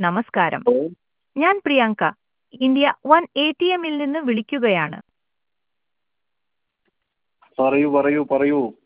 നമസ്കാരം. ഓ ഞാൻ Priyanka, India one ATM-ൽ നിന്ന് വിളിക്കുകയാണ്. പറയൂ പറയൂ പറയൂ.